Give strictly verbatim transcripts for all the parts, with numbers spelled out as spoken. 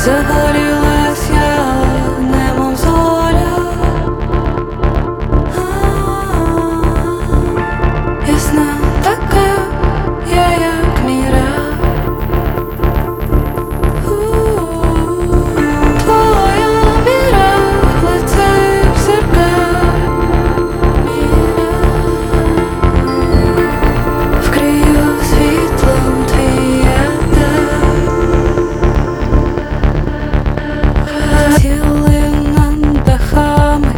Загорілась я, немов зоря, ясна така, я як міра. Твоя міра летить в зеркаль, міра. Вкрию світлом твій етер. Сіли над дахами,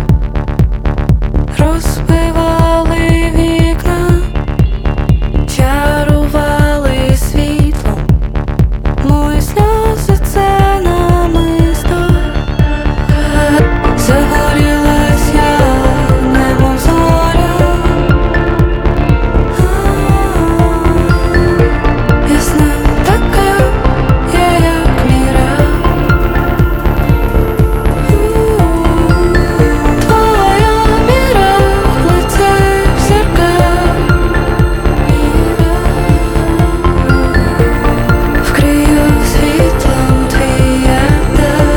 розбивали вікна, чарували світлом, мої сльози це намисто. Загорілась я, немов зоря, ясна така, я як міра. Твоя міра летить в зеркаль, міра. Вкрию світлом твій етер.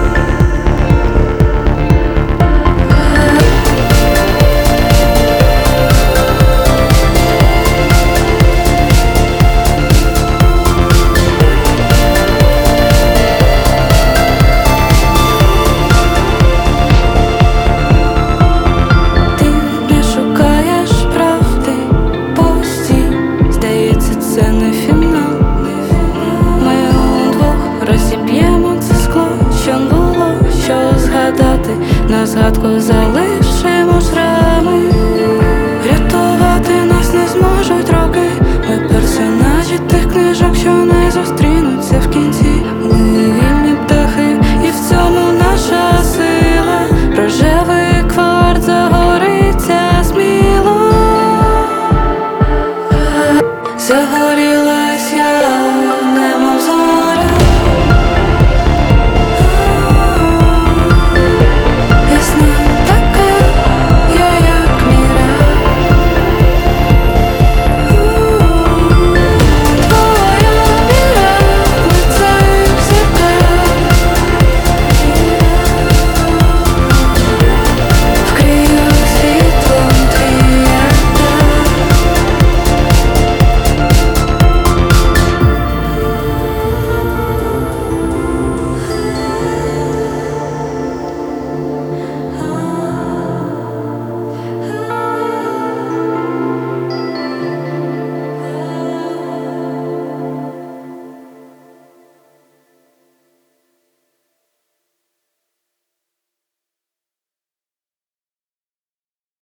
Ти не шукаєш правди, постій, здається, це не фінал. Ми удвох розіб'ємо це скло, що було, що згадати, на згадку залишимо шрами. Врятувати нас не зможуть роки, ми персонажі тих книжок, що не зустрінуться в кінці. Ми вільні птахи, і в цьому наша сила. Рожевий кварт загориться сміло. Загоріла